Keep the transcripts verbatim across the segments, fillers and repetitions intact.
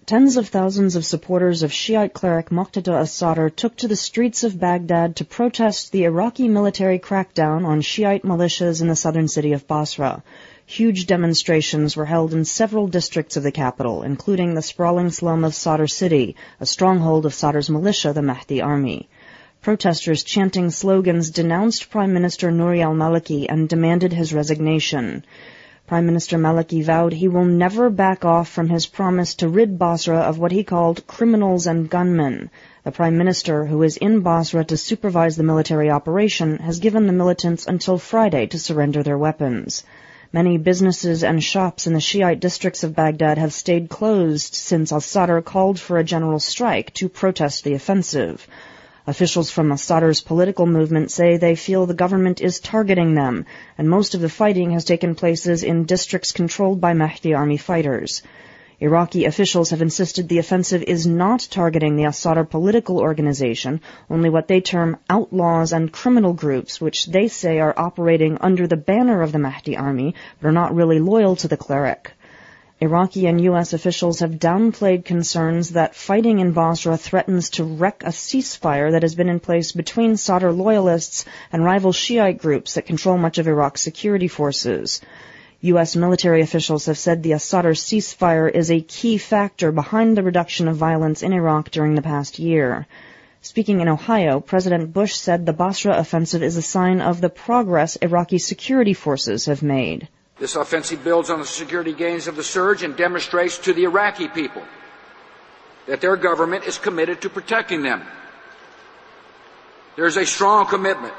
Tens of thousands of supporters of Shiite cleric Muqtada as-Sadr took to the streets of Baghdad to protest the Iraqi military crackdown on Shiite militias in the southern city of Basra. Huge demonstrations were held in several districts of the capital, including the sprawling slum of Sadr City, a stronghold of Sadr's militia, the Mahdi Army. Protesters chanting slogans denounced Prime Minister Nouri al-Maliki and demanded his resignation. Prime Minister Maliki vowed he will never back off from his promise to rid Basra of what he called criminals and gunmen. The Prime Minister, who is in Basra to supervise the military operation, has given the militants until Friday to surrender their weapons. Many businesses and shops in the Shiite districts of Baghdad have stayed closed since al-Sadr called for a general strike to protest the offensive. Officials from al-Sadr's political movement say they feel the government is targeting them, and most of the fighting has taken place in districts controlled by Mahdi Army fighters. Iraqi officials have insisted the offensive is not targeting the al-Sadr political organization, only what they term outlaws and criminal groups, which they say are operating under the banner of the Mahdi Army, but are not really loyal to the cleric. Iraqi and U S officials have downplayed concerns that fighting in Basra threatens to wreck a ceasefire that has been in place between Sadr loyalists and rival Shiite groups that control much of Iraq's security forces. U S military officials have said the al-Sadr ceasefire is a key factor behind the reduction of violence in Iraq during the past year. Speaking in Ohio, President Bush said the Basra offensive is a sign of the progress Iraqi security forces have made. This offensive builds on the security gains of the surge and demonstrates to the Iraqi people that their government is committed to protecting them. There is a strong commitment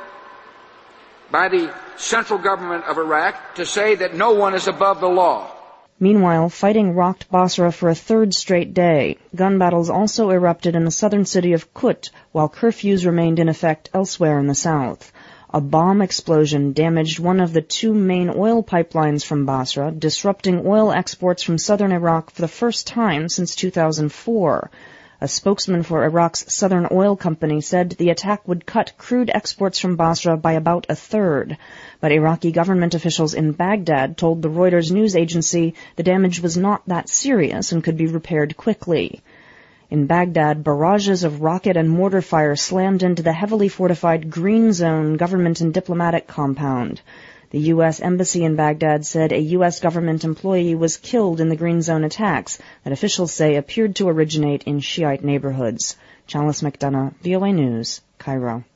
by the central government of Iraq to say that no one is above the law. Meanwhile, fighting rocked Basra for a third straight day. Gun battles also erupted in the southern city of Kut, while curfews remained in effect elsewhere in the south. A bomb explosion damaged one of the two main oil pipelines from Basra, disrupting oil exports from southern Iraq for the first time since two thousand four. A spokesman for Iraq's Southern Oil Company said the attack would cut crude exports from Basra by about a third. But Iraqi government officials in Baghdad told the Reuters news agency the damage was not that serious and could be repaired quickly. In Baghdad, barrages of rocket and mortar fire slammed into the heavily fortified Green Zone government and diplomatic compound. The U S Embassy in Baghdad said a U S government employee was killed in the Green Zone attacks that officials say appeared to originate in Shiite neighborhoods. Chalice McDonough, V O A News, Cairo.